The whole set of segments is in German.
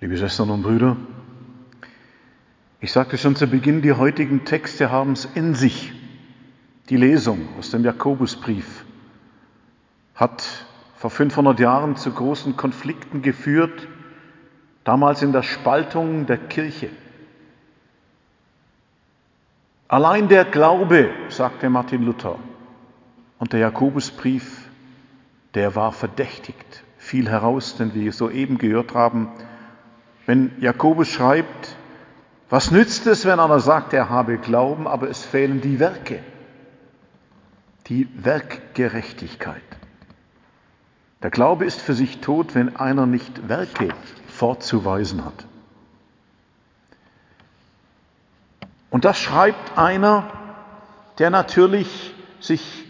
Liebe Schwestern und Brüder, ich sagte schon zu Beginn, die heutigen Texte haben es in sich. Die Lesung aus dem Jakobusbrief hat vor 500 Jahren zu großen Konflikten geführt, damals in der Spaltung der Kirche. Allein der Glaube, sagte Martin Luther, und der Jakobusbrief, der war verdächtigt, fiel heraus, denn wir soeben gehört haben, wenn Jakobus schreibt, was nützt es, wenn einer sagt, er habe Glauben, aber es fehlen die Werke, die Werkgerechtigkeit. Der Glaube ist für sich tot, wenn einer nicht Werke vorzuweisen hat. Und das schreibt einer, der natürlich sich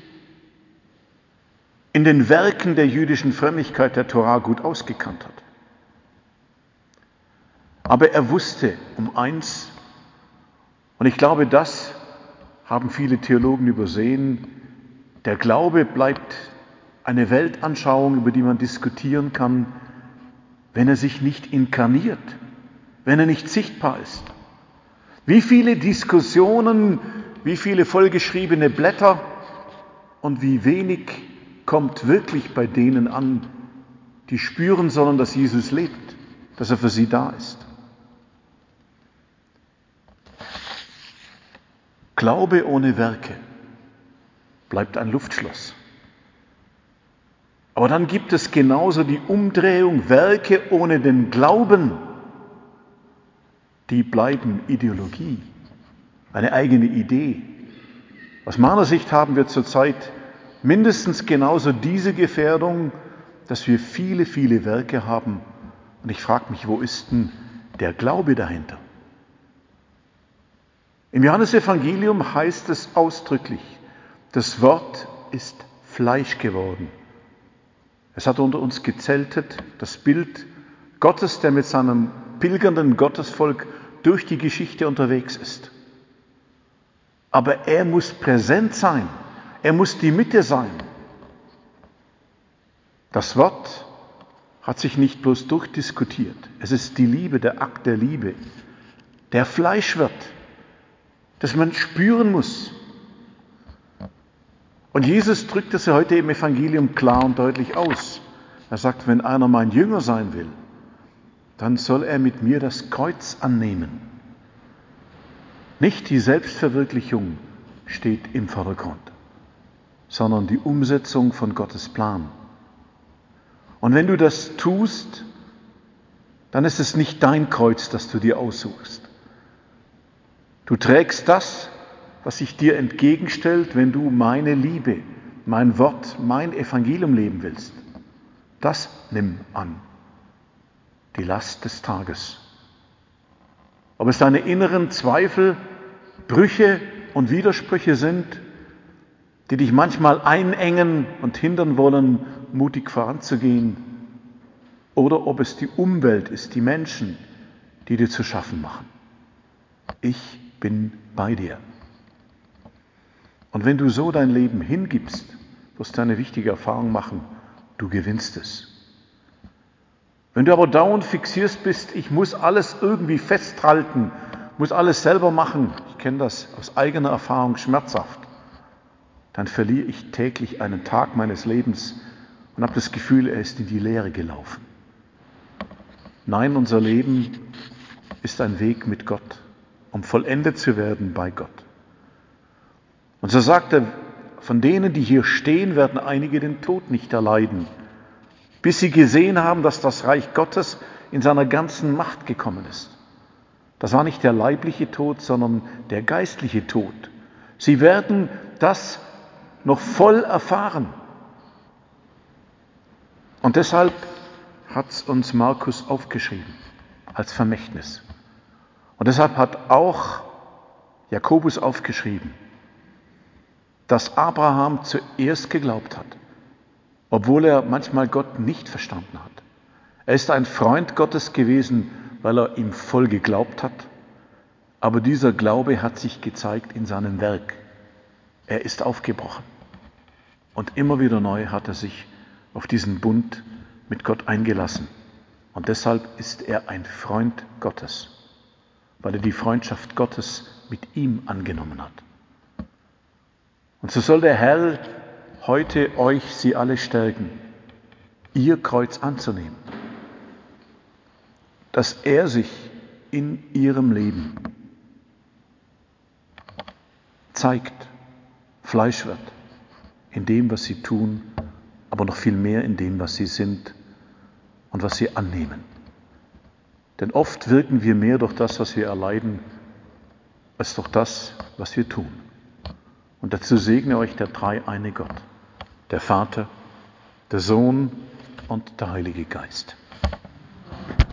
in den Werken der jüdischen Frömmigkeit der Tora gut ausgekannt hat. Aber er wusste um eins, und ich glaube, das haben viele Theologen übersehen, der Glaube bleibt eine Weltanschauung, über die man diskutieren kann, wenn er sich nicht inkarniert, wenn er nicht sichtbar ist. Wie viele Diskussionen, wie viele vollgeschriebene Blätter und wie wenig kommt wirklich bei denen an, die spüren sollen, dass Jesus lebt, dass er für sie da ist. Glaube ohne Werke bleibt ein Luftschloss. Aber dann gibt es genauso die Umdrehung, Werke ohne den Glauben, die bleiben Ideologie, eine eigene Idee. Aus meiner Sicht haben wir zurzeit mindestens genauso diese Gefährdung, dass wir viele, viele Werke haben. Und ich frage mich, wo ist denn der Glaube dahinter? Im Johannesevangelium heißt es ausdrücklich, das Wort ist Fleisch geworden. Es hat unter uns gezeltet, das Bild Gottes, der mit seinem pilgernden Gottesvolk durch die Geschichte unterwegs ist. Aber er muss präsent sein, er muss die Mitte sein. Das Wort hat sich nicht bloß durchdiskutiert, es ist die Liebe, der Akt der Liebe, der Fleisch wird, das man spüren muss. Und Jesus drückt es ja heute im Evangelium klar und deutlich aus. Er sagt, wenn einer mein Jünger sein will, dann soll er mit mir das Kreuz annehmen. Nicht die Selbstverwirklichung steht im Vordergrund, sondern die Umsetzung von Gottes Plan. Und wenn du das tust, dann ist es nicht dein Kreuz, das du dir aussuchst. Du trägst das, was sich dir entgegenstellt, wenn du meine Liebe, mein Wort, mein Evangelium leben willst. Das nimm an, die Last des Tages. Ob es deine inneren Zweifel, Brüche und Widersprüche sind, die dich manchmal einengen und hindern wollen, mutig voranzugehen, oder ob es die Umwelt ist, die Menschen, die dir zu schaffen machen. Ich bin bei dir. Und wenn du so dein Leben hingibst, wirst du eine wichtige Erfahrung machen, du gewinnst es. Wenn du aber dauernd fixierst bist, ich muss alles irgendwie festhalten, muss alles selber machen, ich kenne das aus eigener Erfahrung schmerzhaft, dann verliere ich täglich einen Tag meines Lebens und habe das Gefühl, er ist in die Leere gelaufen. Nein, unser Leben ist ein Weg mit Gott, um vollendet zu werden bei Gott. Und so sagt er, von denen, die hier stehen, werden einige den Tod nicht erleiden, bis sie gesehen haben, dass das Reich Gottes in seiner ganzen Macht gekommen ist. Das war nicht der leibliche Tod, sondern der geistliche Tod. Sie werden das noch voll erfahren. Und deshalb hat es uns Markus aufgeschrieben als Vermächtnis. Und deshalb hat auch Jakobus aufgeschrieben, dass Abraham zuerst geglaubt hat, obwohl er manchmal Gott nicht verstanden hat. Er ist ein Freund Gottes gewesen, weil er ihm voll geglaubt hat, aber dieser Glaube hat sich gezeigt in seinem Werk. Er ist aufgebrochen und immer wieder neu hat er sich auf diesen Bund mit Gott eingelassen. Und deshalb ist er ein Freund Gottes, weil er die Freundschaft Gottes mit ihm angenommen hat. Und so soll der Herr heute euch sie alle stärken, ihr Kreuz anzunehmen, dass er sich in ihrem Leben zeigt, Fleisch wird, in dem, was sie tun, aber noch viel mehr in dem, was sie sind und was sie annehmen. Denn oft wirken wir mehr durch das, was wir erleiden, als durch das, was wir tun. Und dazu segne euch der dreieine Gott, der Vater, der Sohn und der Heilige Geist.